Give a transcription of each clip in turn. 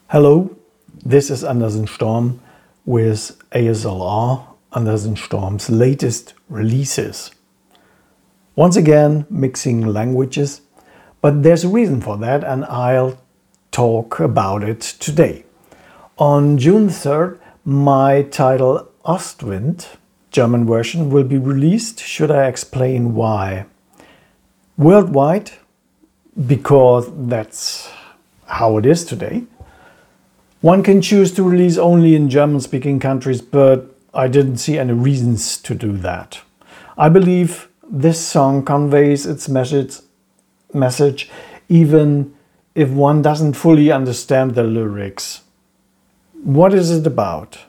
Hello, this is Anders & Storm with ASLR, Anders & Storm's latest releases. Once again, mixing languages, but there's a reason for that and I'll talk about it today. On June 3rd, my title Ostwind, German version, will be released. Should I explain why? Worldwide, because that's how it is today. One can choose to release only in German-speaking countries, but I didn't see any reasons to do that. I believe this song conveys its message even if one doesn't fully understand the lyrics. What is it about?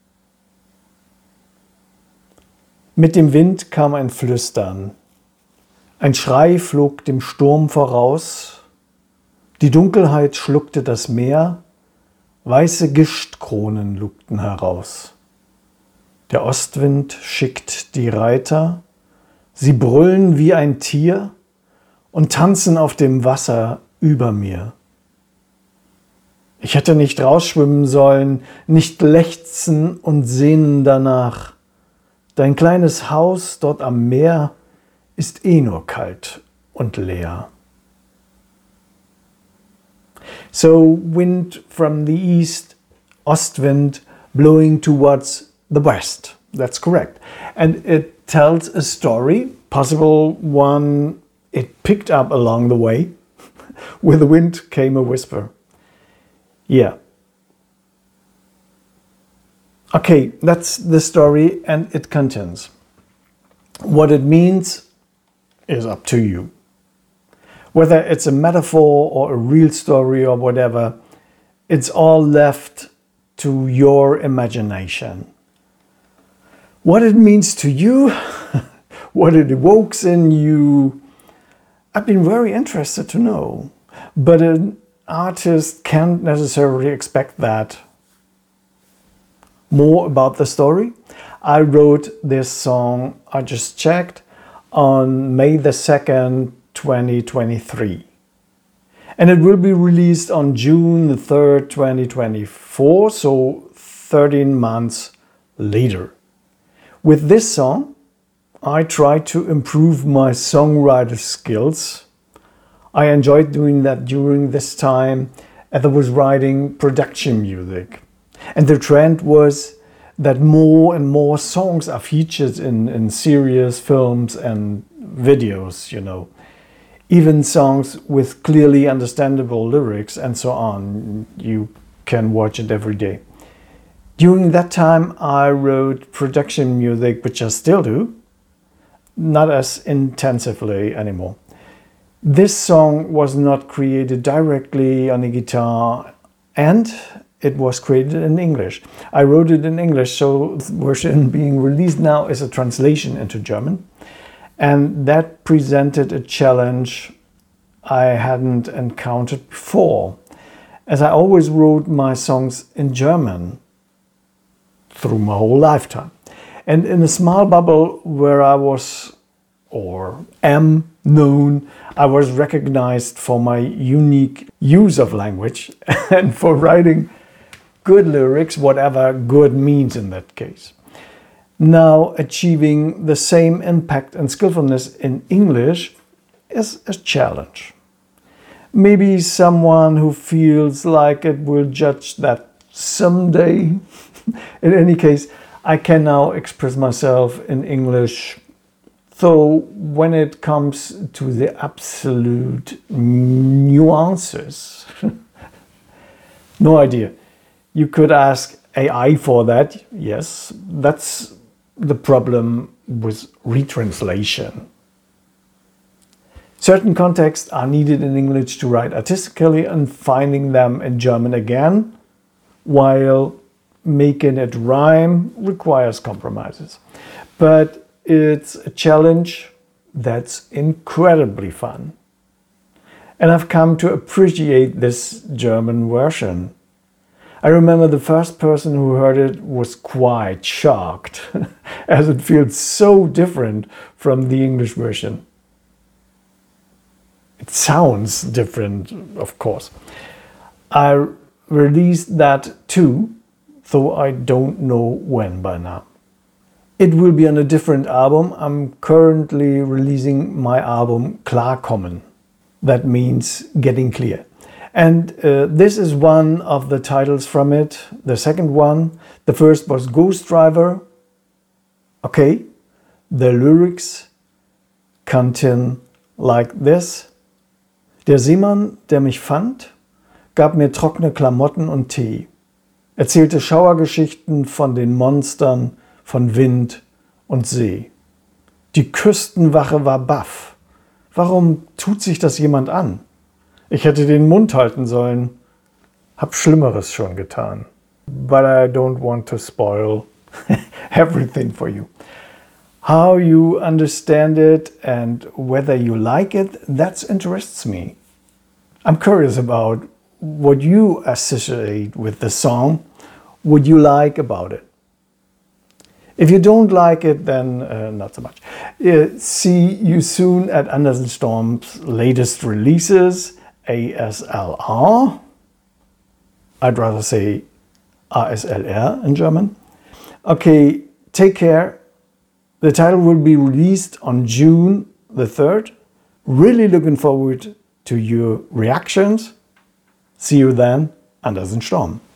Mit dem Wind kam ein Flüstern. Ein Schrei flog dem Sturm voraus. Die Dunkelheit schluckte das Meer. Weiße Gischtkronen lugten heraus. Der Ostwind schickt die Reiter. Sie brüllen wie ein Tier und tanzen auf dem Wasser über mir. Ich hätte nicht rausschwimmen sollen, nicht lechzen und sehnen danach. Dein kleines Haus dort am Meer ist nur kalt und leer. So, wind from the east, Ostwind, blowing towards the west. That's correct. And it tells a story, possible one it picked up along the way. With the wind came a whisper. Yeah. Okay, that's the story and it contains. What it means is up to you. Whether it's a metaphor or a real story or whatever, it's all left to your imagination. What it means to you, what it evokes in you, I've been very interested to know. But an artist can't necessarily expect that. More about the story? I wrote this song, I just checked, on May the 2nd, 2023. And it will be released on June the 3rd, 2024, so 13 months later. With this song, I tried to improve my songwriter skills. I enjoyed doing that during this time as I was writing production music. And the trend was that more and more songs are featured in series, films and videos, you know. Even songs with clearly understandable lyrics and so on. You can watch it every day. During that time I wrote production music, which I still do, not as intensively anymore. This song was not created directly on a guitar and it was created in English. I wrote it in English, so the version being released now is a translation into German. And that presented a challenge I hadn't encountered before, as I always wrote my songs in German through my whole lifetime. And in a small bubble where I was, or am, known, I was recognized for my unique use of language and for writing good lyrics, whatever good means in that case. Now, achieving the same impact and skillfulness in English is a challenge. Maybe someone who feels like it will judge that someday. In any case, I can now express myself in English. So when it comes to the absolute nuances, no idea. You could ask AI for that. Yes, that's the problem with retranslation. Certain contexts are needed in English to write artistically and finding them in German again, while making it rhyme requires compromises. But it's a challenge that's incredibly fun. And I've come to appreciate this German version. I remember the first person who heard it was quite shocked, as it feels so different from the English version. It sounds different, of course. I release that too, though I don't know when by now. It will be on a different album. I'm currently releasing my album Klarkommen. That means getting clear. And this is one of the titles from it, the second one. The first was Ghost Driver. Okay, the lyrics continue like this. Der Seemann, der mich fand, gab mir trockene Klamotten und Tee. Erzählte Schauergeschichten von den Monstern, von Wind und See. Die Küstenwache war baff. Warum tut sich das jemand an? Ich hätte den Mund halten sollen. Hab Schlimmeres schon getan. But I don't want to spoil everything for you. How you understand it and whether you like it, that interests me. I'm curious about what you associate with the song, what you like about it. If you don't like it, then not so much. See you soon at Anders & Storm's latest releases, ASLR. I'd rather say ASLR in German. Okay, take care. The title will be released on June the 3rd. Really looking forward to your reactions. See you then, Anders & Storm.